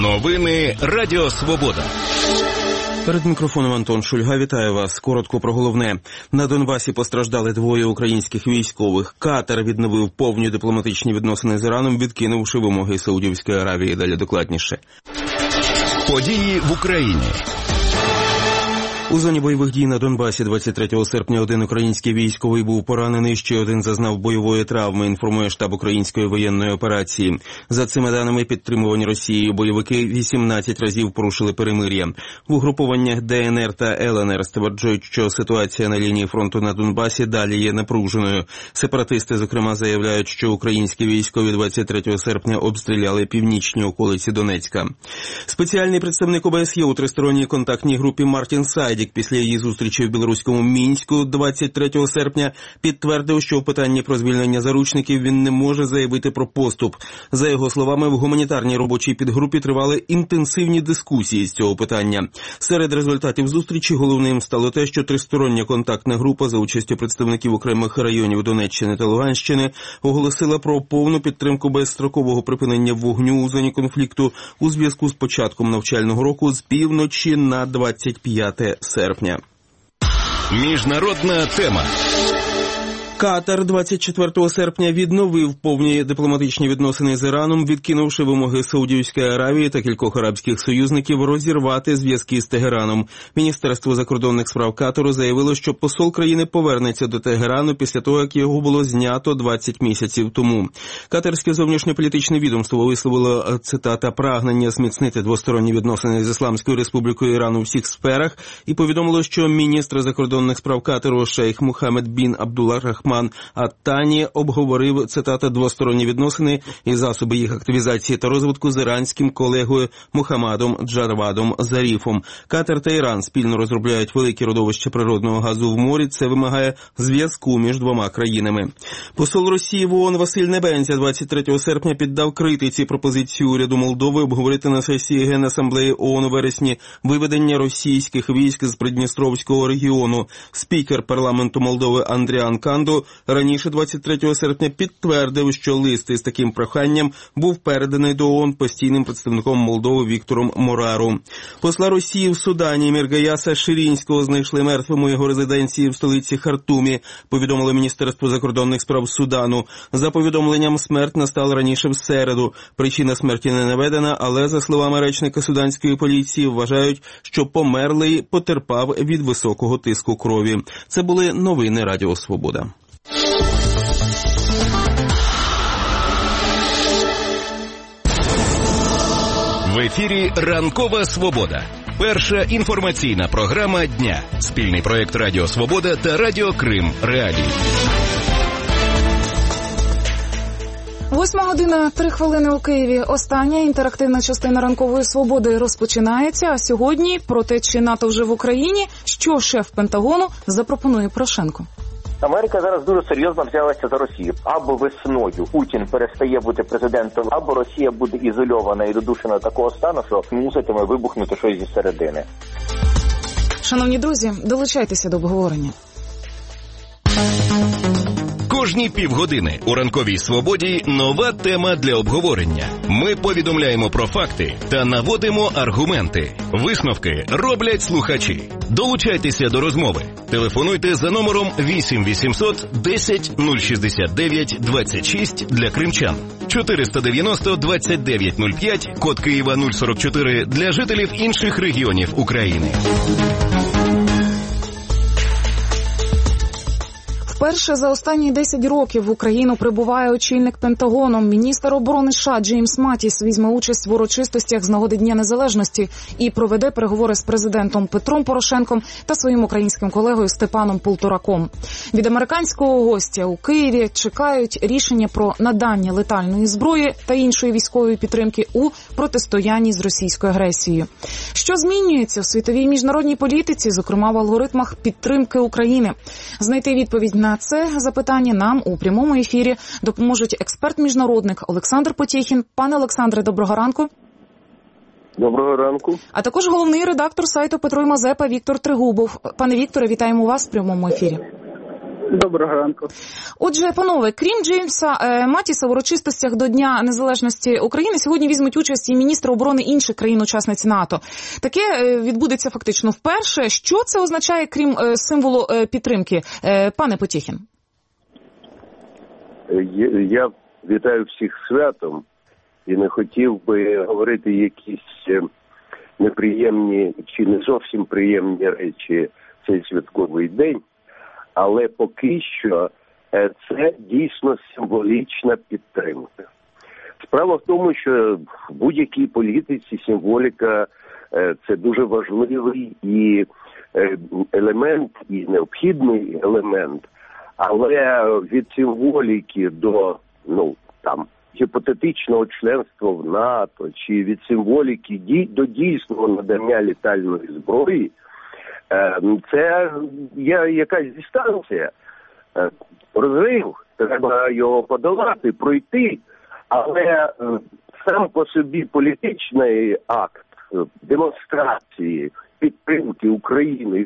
Новини Радіо Свобода. Перед мікрофоном Антон Шульга. Вітаю вас. Коротко про головне. На Донбасі постраждали двоє українських військових. Катар відновив повні дипломатичні відносини з Іраном, відкинувши вимоги Саудівської Аравії. Далі докладніше. Події в Україні. У зоні бойових дій на Донбасі 23 серпня один український військовий був поранений, ще один зазнав бойової травми, інформує штаб української воєнної операції. За цими даними, підтримувані Росією бойовики 18 разів порушили перемир'я. В угрупованнях ДНР та ЛНР стверджують, що ситуація на лінії фронту на Донбасі далі є напруженою. Сепаратисти, зокрема, заявляють, що українські військові 23 серпня обстріляли північні околиці Донецька. Спеціальний представник ОБСЄ у тристоронній контактній групі Мартін Сайдік після її зустрічі в білоруському Мінську 23 серпня підтвердив, що в питанні про звільнення заручників він не може заявити про поступ. За його словами, в гуманітарній робочій підгрупі тривали інтенсивні дискусії з цього питання. Серед результатів зустрічі головним стало те, що тристороння контактна група за участю представників окремих районів Донеччини та Луганщини оголосила про повну підтримку безстрокового припинення вогню у зоні конфлікту у зв'язку з початком навчального року з півночі на 25 серпня. Міжнародна тема. Катар 24 серпня відновив повні дипломатичні відносини з Іраном, відкинувши вимоги Саудівської Аравії та кількох арабських союзників розірвати зв'язки з Тегераном. Міністерство закордонних справ Катару заявило, що посол країни повернеться до Тегерану після того, як його було знято 20 місяців тому. Катарське зовнішньополітичне відомство висловило, цитата, прагнення зміцнити двосторонні відносини з Ісламською Республікою Іран у всіх сферах і повідомило, що міністр закордонних справ Катару шейх Мухаммед бін Абдулрахман Ат-Тані обговорив, цитата, двосторонні відносини і засоби їх активізації та розвитку з іранським колегою Мухаммадом Джавадом Заріфом. Катар та Іран спільно розробляють великі родовища природного газу в морі. Це вимагає зв'язку між двома країнами. Посол Росії в ООН Василь Небензя 23 серпня піддав критиці пропозицію уряду Молдови обговорити на сесії Генасамблеї ООН у вересні виведення російських військ з Придністровського регіону. Спікер парламенту Молдови Андріан Канду раніше 23 серпня підтвердив, що лист із таким проханням був переданий до ООН постійним представником Молдови Віктором Морару. Посла Росії в Судані Міргаяса Ширінського знайшли мертвим у його резиденції в столиці Хартумі, повідомило Міністерство закордонних справ Судану. За повідомленням, смерть настала раніше в середу. Причина смерті не наведена, але, за словами речника суданської поліції, вважають, що померлий потерпав від високого тиску крові. Це були новини Радіо Свобода. В ефірі «Ранкова Свобода». Перша інформаційна програма дня. Спільний проєкт Радіо Свобода та Радіо Крим Реалії. 8:03 у Києві. Остання інтерактивна частина «Ранкової Свободи» розпочинається. А сьогодні про те, чи НАТО вже в Україні, що шеф Пентагону запропонує Порошенку. Америка зараз дуже серйозно взялася за Росію. Або весною Путін перестає бути президентом, або Росія буде ізольована і додушена такого стану, що муситиме вибухнути щось зі середини. Шановні друзі, долучайтеся до обговорення. Кожні півгодини у «Ранковій Свободі» нова тема для обговорення. Ми повідомляємо про факти та наводимо аргументи. Висновки роблять слухачі. Долучайтеся до розмови. Телефонуйте за номером 8 800 10 069 26 для кримчан. 490 29 05, код Києва 044 для жителів інших регіонів України. Вперше за останні 10 років в Україну прибуває очільник Пентагону. Міністр оборони США Джеймс Матіс візьме участь в урочистостях з нагоди Дня Незалежності і проведе переговори з президентом Петром Порошенком та своїм українським колегою Степаном Полтораком. Від американського гостя у Києві чекають рішення про надання летальної зброї та іншої військової підтримки у протистоянні з російською агресією. Що змінюється в світовій міжнародній політиці, зокрема в алгоритмах підтримки України? Знайти відповідь на це запитання нам у прямому ефірі допоможуть експерт-міжнародник Олександр Потєхін. Пане Олександре, доброго ранку. Доброго ранку. А також головний редактор сайту Петро і Мазепа Віктор Трегубов. Пане Вікторе, вітаємо вас в прямому ефірі. Доброго ранку. Отже, панове, крім Джеймса Матіса, в урочистостях до Дня Незалежності України сьогодні візьмуть участь і міністри оборони інших країн-учасниць НАТО. Таке відбудеться фактично вперше. Що це означає, крім символу підтримки? Пане Потєхін. Я вітаю всіх святом і не хотів би говорити якісь неприємні чи не зовсім приємні речі в цей святковий день, але поки що це дійсно символічна підтримка. Справа в тому, що в будь-якій політиці символіка – це дуже важливий і елемент, і необхідний елемент, але від символіки до, гіпотетичного членства в НАТО, чи від символіки до дійсного надання літальної зброї, це є якась дистанція. Розрив, треба його подолати, пройти, але сам по собі політичний акт демонстрації підтримки України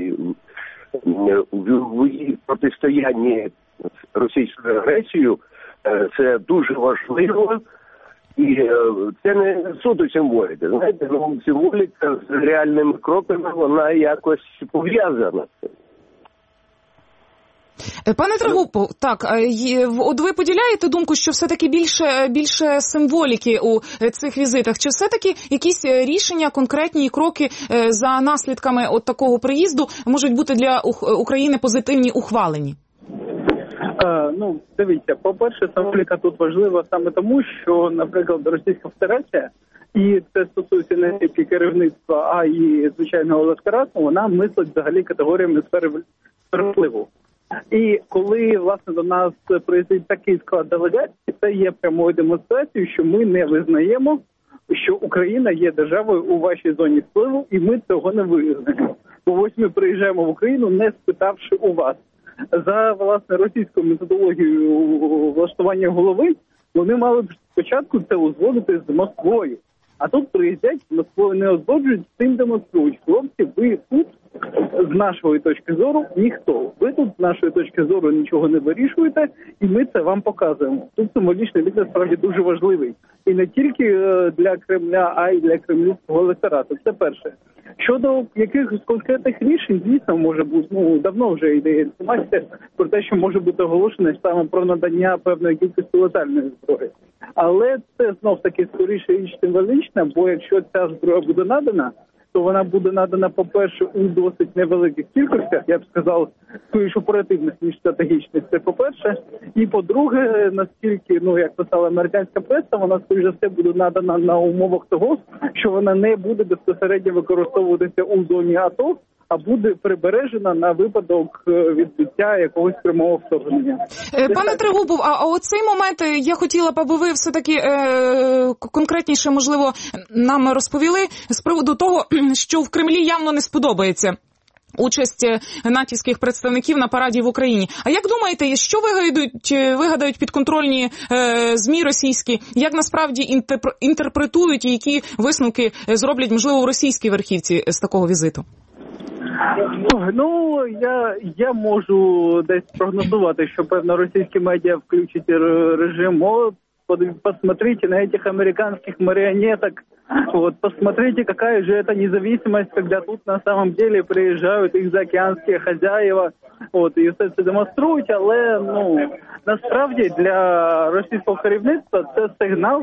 в її протистоянні російською агресією, це дуже важливо. І це не суто символіка. Знаєте, символіка з реальними кроками, вона якось пов'язана. Пане Трегубов, так, от ви поділяєте думку, що все-таки більше символіки у цих візитах? Чи все-таки якісь рішення, конкретні кроки за наслідками от такого приїзду можуть бути для України позитивні, ухвалені? Дивіться, по-перше, символіка тут важлива саме тому, що, наприклад, Російська Федерація, і це стосується не тільки керівництва, а й звичайного електорату, вона мислить взагалі категоріями сфери впливу. І коли, власне, до нас приїздить такий склад делегації, це є прямою демонстрацією, що ми не визнаємо, що Україна є державою у вашій зоні впливу, і ми цього не визнаємо. Бо ось ми приїжджаємо в Україну, не спитавши у вас. За, власне, російською методологією влаштування голови, вони мали б спочатку це узгодити з Москвою. А тут приїздять, з Москвою не узгоджують, цим демонструють. Хлопці, ви тут, з нашої точки зору, ніхто. Ви тут, з нашої точки зору, нічого не вирішуєте, і ми це вам показуємо. Тут символічний бік, насправді, дуже важливий. І не тільки для Кремля, а й для кремлівського електорату. Це перше. Щодо якихось конкретних рішень, звісно, може бути, давно вже йде інформація про те, що може бути оголошено саме про надання певної кількості летальної зброї. Але це знов-таки скоріше річ символічна, бо якщо ця зброя буде надана, то вона буде надана, по-перше, у досить невеликих кількостях, я б сказав, скоріше оперативних, ніж стратегічних, це по-перше. І по-друге, наскільки, як писала американська преса, вона, скоріше за все, буде надана на умовах того, що вона не буде безпосередньо використовуватися у зоні АТО, а буде прибережена на випадок відбиття якогось прямого вторгнення. Пане Трегубов, а оцей момент я хотіла б, аби ви все-таки конкретніше, можливо, нам розповіли з приводу того, що в Кремлі явно не сподобається участь натівських представників на параді в Україні. А як думаєте, що вигадають підконтрольні ЗМІ російські, як насправді інтерпретують і які висновки зроблять, можливо, в російській верхівці з такого візиту? Я можу десь прогнозувати, що певно російські медіа включать режим. Посмотрите на этих американских марионеток. Посмотрите, какая же это независимость, когда тут на самом деле приїжджають їх заокеанські хазяїва. І все це демонструють, але насправді для російського керівництва це сигнал,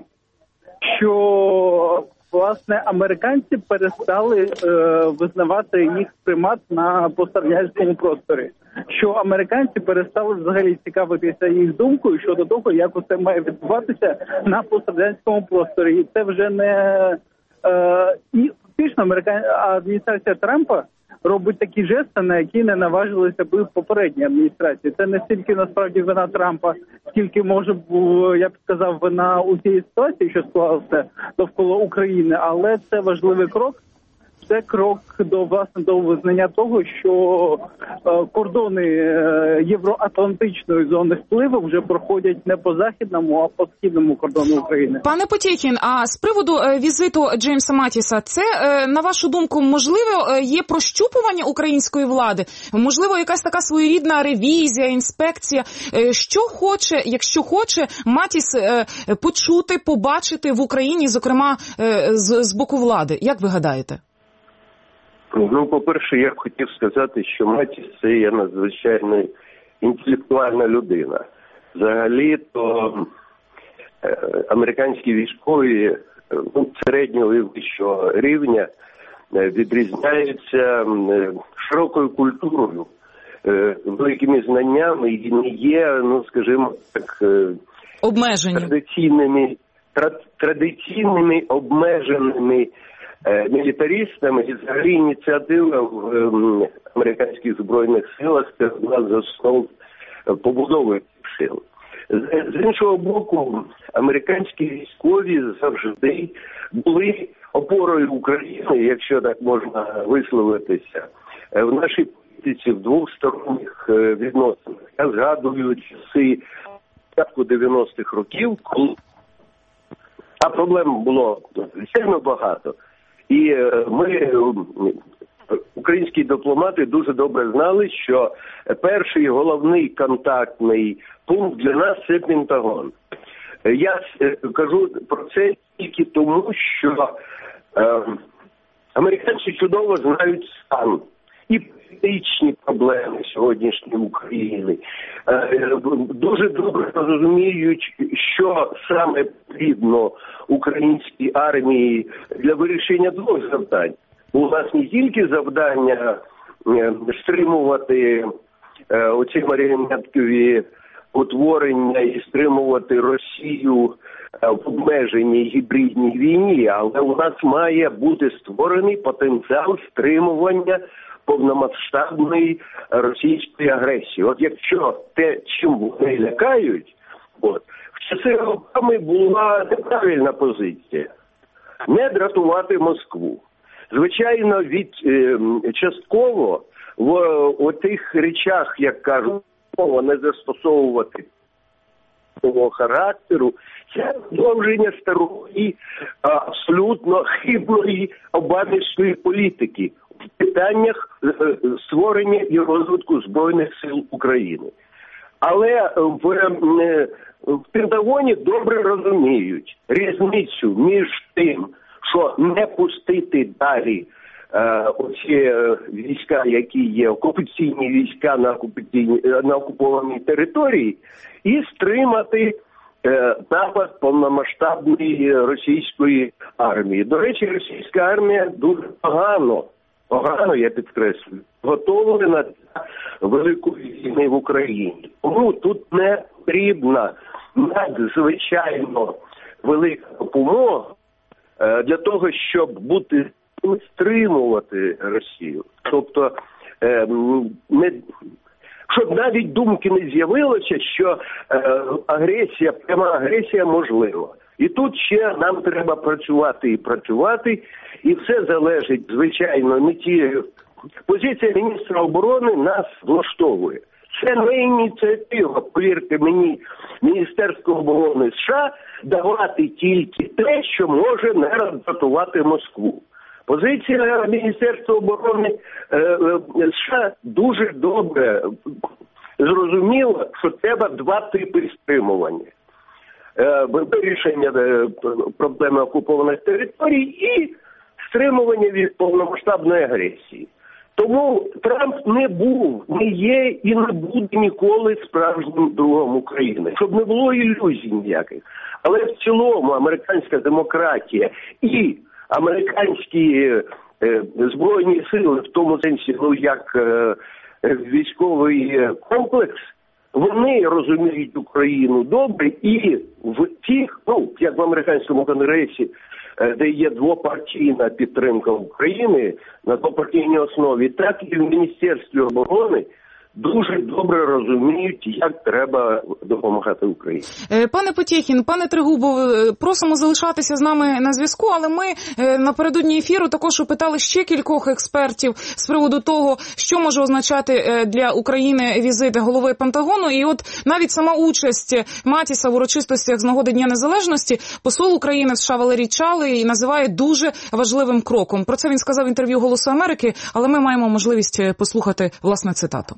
що власне американці перестали визнавати їх примат на пострадянському просторі. Що американці перестали взагалі цікавитися їх думкою щодо того, як усе має відбуватися на пострадянському просторі. І це вже не і фактично адміністрація Трампа робить такі жести, на які не наважилися б в попередній адміністрації. Це не стільки насправді вина Трампа, скільки може, я б сказав, вина у тій ситуації, що склалася довкола України, але це важливий крок. це крок до визнання того, що кордони євроатлантичної зони впливу вже проходять не по західному, а по східному кордону України. Пане Потєхін, а з приводу візиту Джеймса Матіса, це, на вашу думку, можливо, є прощупування української влади? Можливо, якась така своєрідна ревізія, інспекція? Що хоче, якщо хоче, Матіс почути, побачити в Україні, зокрема, з боку влади? Як ви гадаєте? Ну, по-перше, я б хотів сказати, що Матіс – це є надзвичайно інтелектуальна людина. Взагалі-то американські військові середнього і вищого рівня відрізняються широкою культурою, великими знаннями і не є, ну, скажімо так, традиційними обмеженими мілітаристами. І взагалі ініціатива в американських збройних силах – це одна з основ побудови сил. З іншого боку, американські військові завжди були опорою України, якщо так можна висловитися, в нашій політиці в двосторонніх відносинах. Я згадую часи початку 90-х років, коли проблем було звичайно багато. І ми, українські дипломати, дуже добре знали, що перший головний контактний пункт для нас – це Пентагон. Я кажу про це тільки тому, що американці чудово знають стан і політичні проблеми сьогоднішньої України. Дуже добре розуміють, що саме потрібно українській армії для вирішення двох завдань. У нас не тільки завдання стримувати оці маріонеткові утворення і стримувати Росію в обмеженій гібридній війні, але у нас має бути створений потенціал стримування повномасштабної російської агресії. От якщо те, чим вони лякають, в часи Обами була неправильна позиція – не дратувати Москву. Звичайно, частково в тих речах, як кажуть, не застосовувати того характеру, це продовження старої, абсолютно хибної обамівської політики в питаннях створення і розвитку Збройних сил України. Але в Пентагоні добре розуміють різницю між тим, що не пустити далі оці війська, які є окупаційні війська на окупованій території, і стримати напад повномасштабної російської армії. До речі, російська армія дуже погано, я підкреслюю, готовлена для великої війни в Україні. Тому тут не потрібна надзвичайно велика допомога для того, щоб стримувати Росію. Тобто, щоб навіть думки не з'явилося, що пряма агресія можлива. І тут ще нам треба працювати, і все залежить, звичайно, не ті... Позиція міністра оборони нас влаштовує. Це не ініціатива, повірте мені, Міністерства оборони США давати тільки те, що може не роздратувати Москву. Позиція Міністерства оборони США дуже добре зрозуміла, що треба два типи стримування. Вирішення проблеми окупованих територій і стримування від повномасштабної агресії. Тому Трамп не є і не буде ніколи справжнім другом України. Щоб не було ілюзій ніяких. Але в цілому американська демократія і американські збройні сили, в тому сенсі, як військовий комплекс, вони розуміють Україну добре, і в тих, як в американському конгресі, де є двопартійна підтримка України на двопартійній основі, так і в Міністерстві оборони дуже добре розуміють, як треба допомагати Україні. Пане Потєхін, пане Трегубов, просимо залишатися з нами на зв'язку, але ми напередодні ефіру також опитали ще кількох експертів з приводу того, що може означати для України візит голови Пентагону. І от навіть сама участь Матіса в урочистостях з нагоди Дня Незалежності посол України в США Валерій Чалий називає дуже важливим кроком. Про це він сказав в інтерв'ю «Голосу Америки», але ми маємо можливість послухати власне цитату.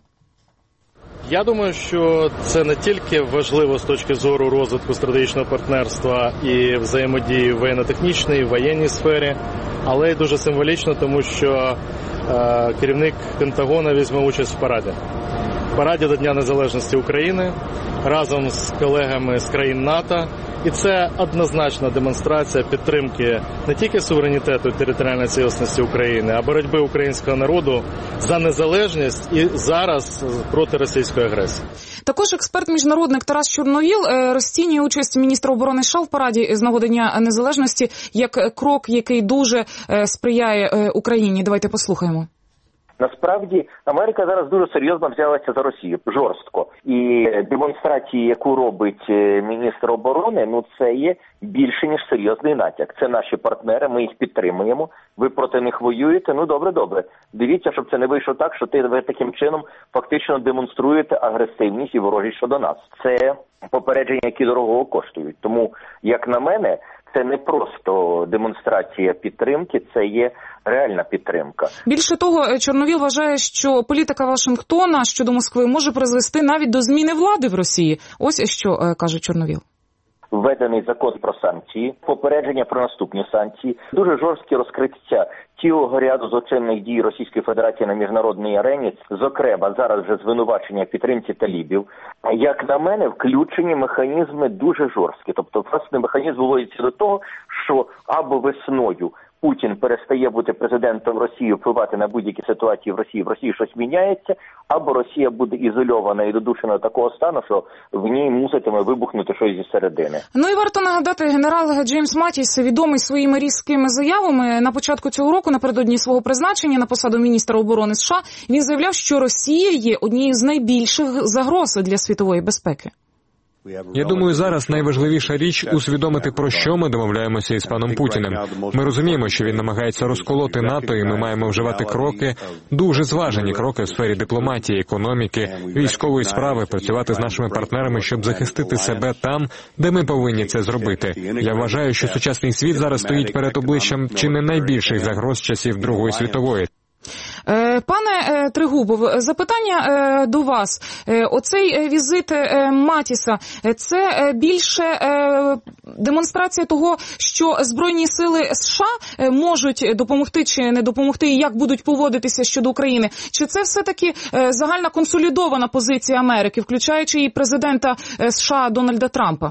Я думаю, що це не тільки важливо з точки зору розвитку стратегічного партнерства і взаємодії в воєнно-технічній, воєнній сфері, але й дуже символічно, тому що керівник Пентагона візьме участь в параді. В параді до Дня Незалежності України разом з колегами з країн НАТО. І це однозначна демонстрація підтримки не тільки суверенітету і територіальної цілісності України, а боротьби українського народу за незалежність і зараз проти російської агресії. Також експерт-міжнародник Тарас Чорновіл розцінює участь міністра оборони США в параді з нагоди Дня Незалежності як крок, який дуже сприяє Україні. Давайте послухаємо. Насправді, Америка зараз дуже серйозно взялася за Росію, жорстко. І демонстрації, яку робить міністр оборони, це є більше, ніж серйозний натяк. Це наші партнери, ми їх підтримуємо, ви проти них воюєте, добре. Дивіться, щоб це не вийшло так, що ви таким чином фактично демонструєте агресивність і ворожість щодо нас. Це попередження, які дорого коштують. Тому, як на мене, це не просто демонстрація підтримки, це є реальна підтримка. Більше того, Чорновіл вважає, що політика Вашингтона щодо Москви може призвести навіть до зміни влади в Росії. Ось що каже Чорновіл. Введений закон про санкції, попередження про наступні санкції, дуже жорсткі розкриття цілого ряду злочинних дій Російської Федерації на міжнародній арені, зокрема зараз вже звинувачення в підтримці талібів. Як на мене, включені механізми дуже жорсткі. Тобто, власне, механізм вводиться до того, що або весною Путін перестає бути президентом Росії, впливати на будь-які ситуації в Росії щось міняється, або Росія буде ізольована і додушена до такого стану, що в ній муситиме вибухнути щось зі середини. І варто нагадати, генерал Джеймс Матіс відомий своїми різкими заявами. На початку цього року, напередодні свого призначення на посаду міністра оборони США, він заявляв, що Росія є однією з найбільших загроз для світової безпеки. Я думаю, зараз найважливіша річ – усвідомити, про що ми домовляємося із паном Путіним. Ми розуміємо, що він намагається розколоти НАТО, і ми маємо вживати кроки, дуже зважені кроки в сфері дипломатії, економіки, військової справи, працювати з нашими партнерами, щоб захистити себе там, де ми повинні це зробити. Я вважаю, що сучасний світ зараз стоїть перед обличчям чи не найбільших загроз часів Другої світової. Пане Трегубов, запитання до вас. Оцей візит Матіса – це більше демонстрація того, що Збройні сили США можуть допомогти чи не допомогти, і як будуть поводитися щодо України? Чи це все-таки загальна консолідована позиція Америки, включаючи і президента США Дональда Трампа?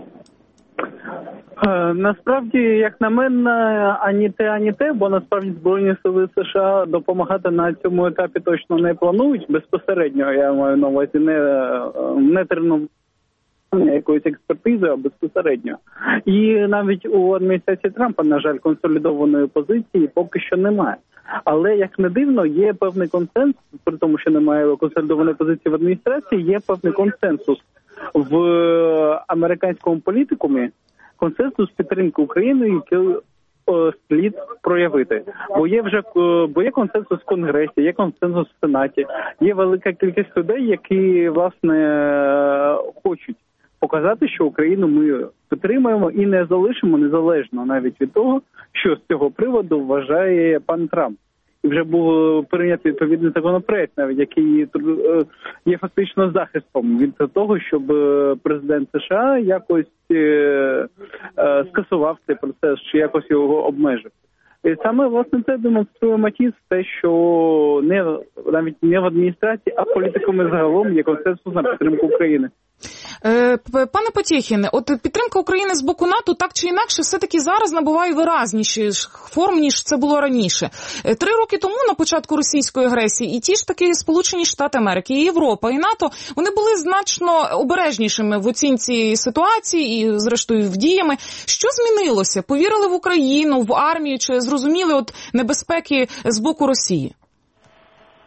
Насправді, як на мене, ані те, бо насправді Збройні сили США допомагати на цьому етапі точно не планують. Безпосередньо, я маю на увазі, не тренування якоїсь експертизи, а безпосередньо. І навіть у адміністрації Трампа, на жаль, консолідованої позиції поки що немає. Але, як не дивно, є певний консенсус, при тому, що немає консолідованої позиції в адміністрації, є певний консенсус в американському політикумі, консенсус підтримки України, який слід проявити. Бо є консенсус в Конгресі, є консенсус в Сенаті, є велика кількість людей, які, власне, хочуть показати, що Україну ми підтримуємо і не залишимо незалежно навіть від того, що з цього приводу вважає пан Трамп. І вже був прийнятий відповідний законопроект, навіть який є фактично захистом від того, щоб президент США якось скасував цей процес чи якось його обмежив. І саме, власне, це демонструє Матіс, те, що навіть не в адміністрації, а політиками загалом є консенсус на підтримку України. Пане Потєхін, от підтримка України з боку НАТО так чи інакше все-таки зараз набуває виразніших форм, ніж це було раніше. 3 роки тому, на початку російської агресії, і ті ж таки Сполучені Штати Америки, і Європа, і НАТО, вони були значно обережнішими в оцінці ситуації і, зрештою, в діями. Що змінилося? Повірили в Україну, в армію, чи зрозуміли от небезпеки з боку Росії?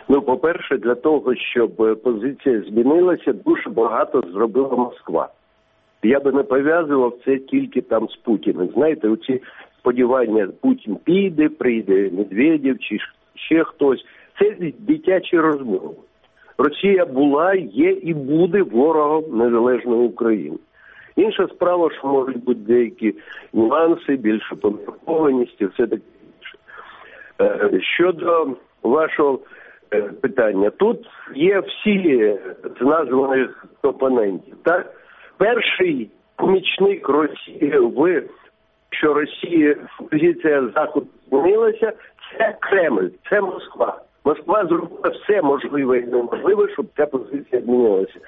Ну, по-перше, для того, щоб позиція змінилася, дуже багато зробила Москва. Я би не пов'язував це тільки там з Путіним. Знаєте, оці сподівання, Путін піде, прийде Медведєв чи ще хтось. Це дитячі розмови. Росія була, є і буде ворогом незалежної України. Інша справа, що можуть бути деякі нюанси, більше поміркованості, все таке інше. Щодо вашого питання, тут є всі з названих опонентів. Так? Перший помічник Росії, що Росія, позиція Заходу змінилася, це Кремль, це Москва. Москва зробила все можливе і неможливе, щоб ця позиція змінилася.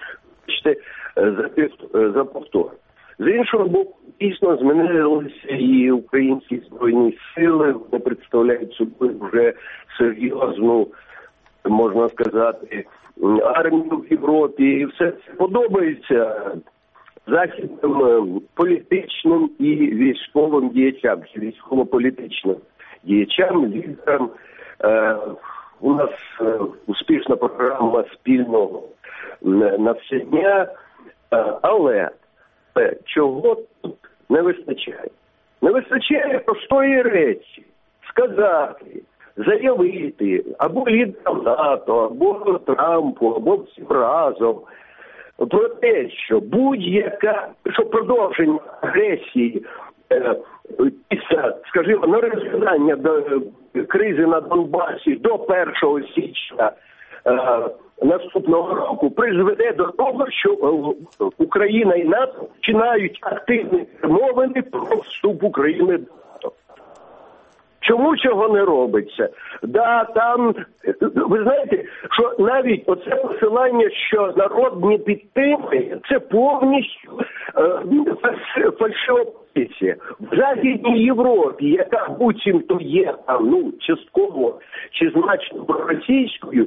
За повтор. З іншого боку, дійсно змінилися і українські збройні сили, вони представляють собою вже серйозну, можна сказати, армію в Європі. І все це подобається західним політичним і військовим діячам, військово-політичним діячам, лідерам. У нас успішна програма спільного навчання, але чого тут не вистачає? Не вистачає простої речі. Сказати, заявити або лідерам НАТО, або Трампу, або всім разом про те, що що продовження агресії після, скажімо, на розв'язання кризи на Донбасі до 1 січня наступного року призведе до того, що Україна і НАТО починають активні перемовини про вступ України до НАТО. Чому цього не робиться? Там, ви знаєте, що навіть оце посилання, що народ не підтримує, це повністю фальшива позиція. В Західній Європі, яка буцімто є там, частково чи значно проросійською,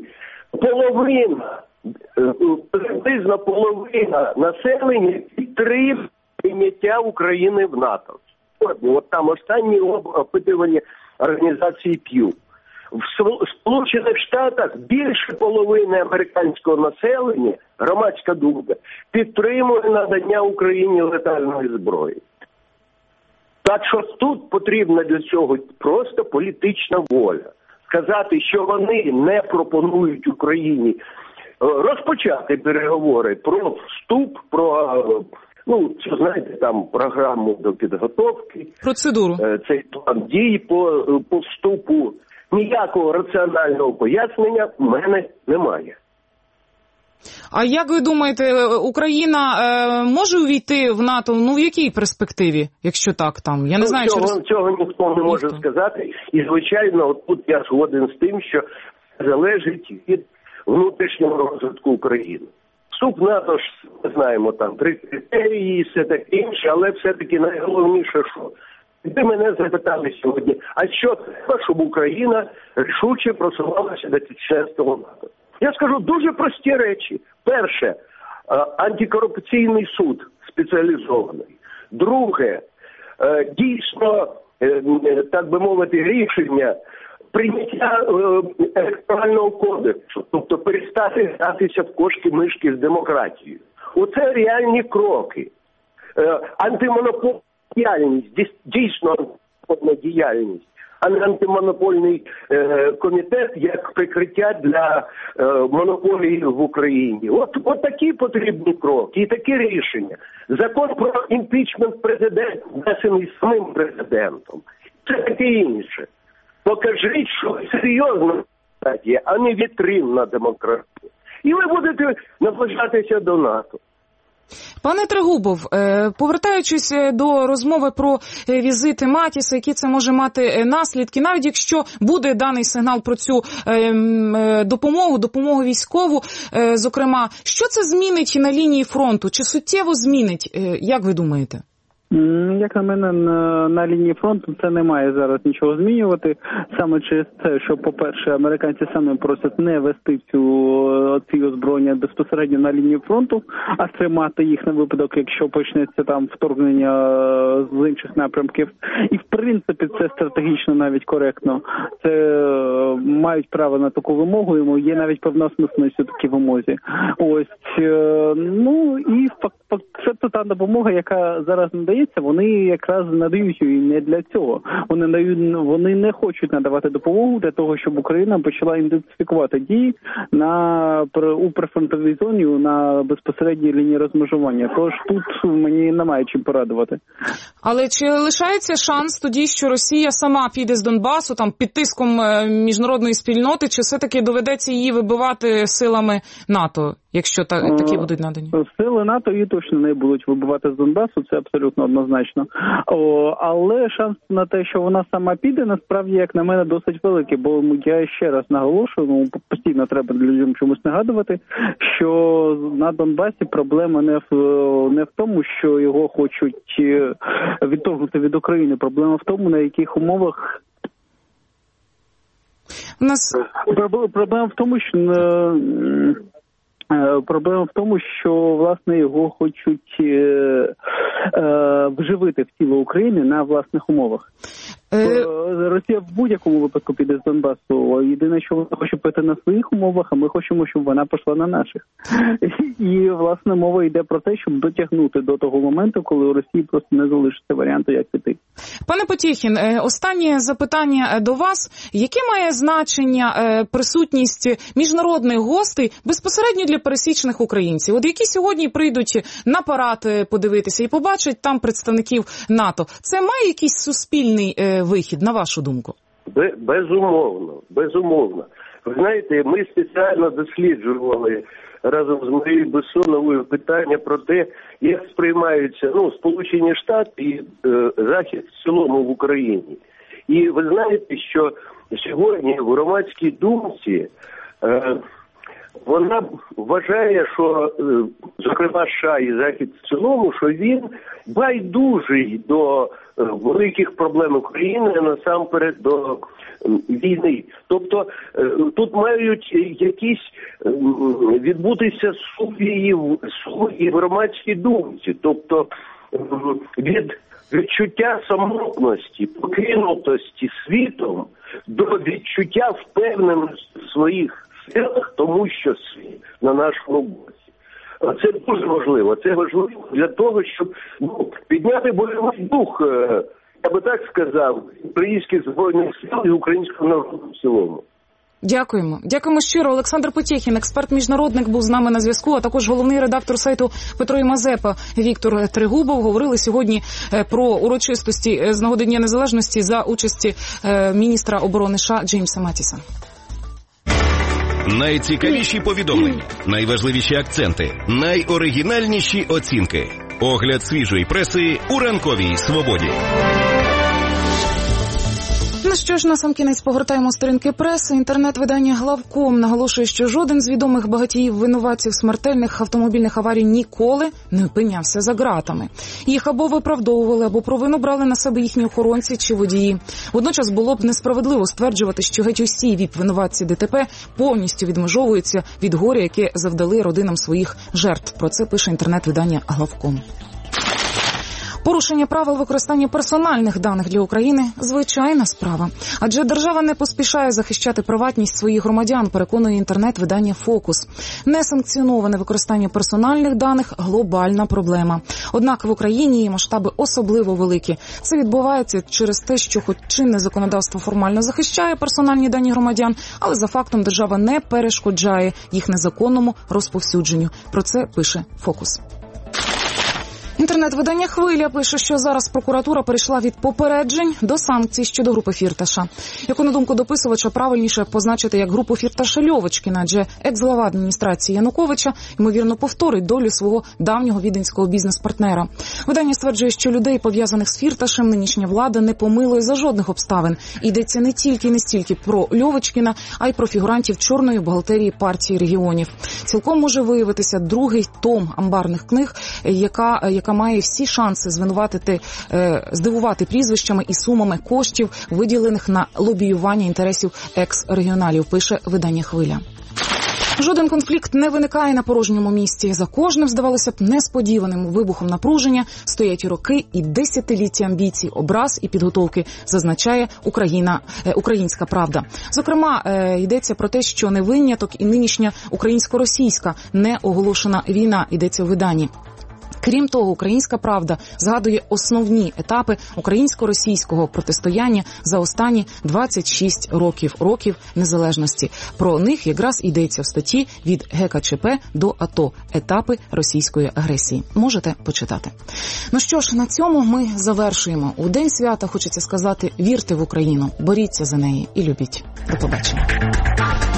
приблизно половина населення підтримує прийняття України в НАТО. От там останні опитування організації Pew. В Сполучених Штатах більше половини американського населення, громадська думка, підтримує надання Україні летальної зброї. Так що тут потрібна для цього просто політична воля. Сказати, що вони не пропонують Україні розпочати переговори про вступ, про, знаєте, там програму до підготовки. Процедуру. Цей план дій по вступу. Ніякого раціонального пояснення в мене немає. А як ви думаєте, Україна може увійти в НАТО, в якій перспективі, якщо так там? Я не знаю, цього ніхто не може сказати. І, звичайно, тут я згоден з тим, що залежить від внутрішнього розвитку України. Вступ в НАТО ж, ми знаємо, там 3 критерії і все таке інше, але все-таки найголовніше, що ви мене запитали сьогодні, а що треба, щоб Україна рішуче просувалася до членства в НАТО? Я скажу дуже прості речі. Перше, антикорупційний суд спеціалізований. Друге, дійсно, так би мовити, рішення прийняття електорального кодексу, тобто перестати гратися в кошки-мишки з демократією. Оце реальні кроки. Антимонопольна діяльність, дійсно антимонопольна діяльність, а не антимонопольний комітет як прикриття для монополії в Україні. От такі потрібні кроки і такі рішення. Закон про імпічмент президента, внесений самим президентом. Це таке інше. Покажіть, що серйозна демократія, а не вітринна демократія. І ви будете наближатися до НАТО. Пане Трегубов, повертаючись до розмови про візити Матіса, які це може мати наслідки, навіть якщо буде даний сигнал про цю допомогу військову, зокрема, що це змінить на лінії фронту? Чи суттєво змінить, як ви думаєте? Як на мене, на лінії фронту це не має зараз нічого змінювати. Саме через те, що, по-перше, американці самі просять не вести ці озброєння безпосередньо на лінії фронту, а тримати їх на випадок, якщо почнеться там вторгнення з інших напрямків. І, в принципі, це стратегічно навіть коректно. Це мають право на таку вимогу, йому є навіть певна осмисленість у такій вимозі. Ось, ну, і фактично та допомога, яка зараз надається, вони якраз надають її не для цього. Вони не хочуть надавати допомогу для того, щоб Україна почала інтенсифікувати дії у прифронтовій зоні на безпосередній лінії розмежування. Тож тут мені немає чим порадувати. Але чи лишається шанс тоді, що Росія сама піде з Донбасу там під тиском міжнародної спільноти, чи все-таки доведеться її вибивати силами НАТО, якщо такі будуть надані? Сили НАТО її точно не будуть вибивати з Донбасу, це абсолютно однозначно. Але шанс на те, що вона сама піде, насправді, як на мене, досить великий, бо я ще раз наголошую, постійно треба людям чомусь нагадувати, що на Донбасі проблема не в тому, що його хочуть відторгнути від України, проблема в тому, на яких умовах. Проблема в тому, що власне його хочуть вживити в тіло України на власних умовах. Росія в будь-якому випадку піде з Донбасу. Єдине, що вона хоче піти на своїх умовах, а ми хочемо, щоб вона пішла на наших. І, власне, мова йде про те, щоб дотягнути до того моменту, коли у Росії просто не залишиться варіанту, як піти. Пане Потєхін, останнє запитання до вас. Яке має значення присутність міжнародних гостей безпосередньо для пересічних українців? От які сьогодні прийдуть на парад подивитися і побачать там представників НАТО? Це має якийсь суспільний вихід, на вашу думку? Безумовно. Ви знаєте, ми спеціально досліджували разом з Марією Бессоновою питання про те, як сприймаються Сполучені Штати і Захід в цілому в Україні. І ви знаєте, що сьогодні в громадській думці вона вважає, що, зокрема, США і Захід в цілому, що він байдужий до великих проблем України, насамперед до війни. Тобто тут мають якісь відбутися сувії в громадській думці. Тобто від відчуття самотності, покинутості світом до відчуття впевненості в своїх силах, тому що світ на нашому боці. Це дуже важливо. Це важливо для того, щоб підняти бойовий дух, я би так сказав, українських збройних сил і українського народу в цілому. Дякуємо. Дякуємо щиро. Олександр Потєхін, експерт-міжнародник, був з нами на зв'язку, а також головний редактор сайту Петро і Мазепа Віктор Трегубов. Говорили сьогодні про урочистості з нагоди Дня Незалежності за участі міністра оборони США Джеймса Матіса. Найцікавіші повідомлення, найважливіші акценти, найоригінальніші оцінки. Огляд свіжої преси у ранковій свободі. Ну що ж, насамкінець погортаємо сторінки преси. Інтернет-видання «Главком» наголошує, що жоден з відомих багатіїв-винуватців смертельних автомобільних аварій ніколи не опинявся за ґратами. Їх або виправдовували, або провину брали на себе їхні охоронці чи водії. Водночас було б несправедливо стверджувати, що геть усі ВІП-винуватці ДТП повністю відмежовуються від горя, яке завдали родинам своїх жертв. Про це пише інтернет-видання «Главком». Порушення правил використання персональних даних для України – звичайна справа. Адже держава не поспішає захищати приватність своїх громадян, переконує інтернет-видання «Фокус». Несанкціоноване використання персональних даних – глобальна проблема. Однак в Україні її масштаби особливо великі. Це відбувається через те, що хоч чинне законодавство формально захищає персональні дані громадян, але за фактом держава не перешкоджає їх незаконному розповсюдженню. Про це пише «Фокус». Інтернет-видання «Хвиля» пише, що зараз прокуратура перейшла від попереджень до санкцій щодо групи Фірташа. Яку, на думку дописувача, правильніше позначити як групу Фірташа-Льовочкіна, адже екс-глава адміністрації Януковича, ймовірно, повторить долю свого давнього віденського бізнес-партнера. Видання стверджує, що людей, пов'язаних з Фірташем, нинішня влада не помилує за жодних обставин. Йдеться не тільки і не стільки про Льовочкіна, а й про фігурантів чорної бухгалтерії партії регіонів. Цілком може виявитися другий том амбарних книг, яка має всі шанси здивувати прізвищами і сумами коштів, виділених на лобіювання інтересів екс-регіоналів, пише видання «Хвиля». Жоден конфлікт не виникає на порожньому місці. За кожним, здавалося б, несподіваним вибухом напруження стоять і роки, і десятиліття амбіцій, образ і підготовки, зазначає Українська правда. Зокрема, йдеться про те, що не виняток і нинішня українсько-російська неоголошена війна, йдеться у виданні. Крім того, Українська правда згадує основні етапи українсько-російського протистояння за останні 26 років незалежності. Про них якраз йдеться в статті «Від ГКЧП до АТО. Етапи російської агресії». Можете почитати. Ну що ж, на цьому ми завершуємо. У День свята хочеться сказати: вірте в Україну, боріться за неї і любіть. До побачення.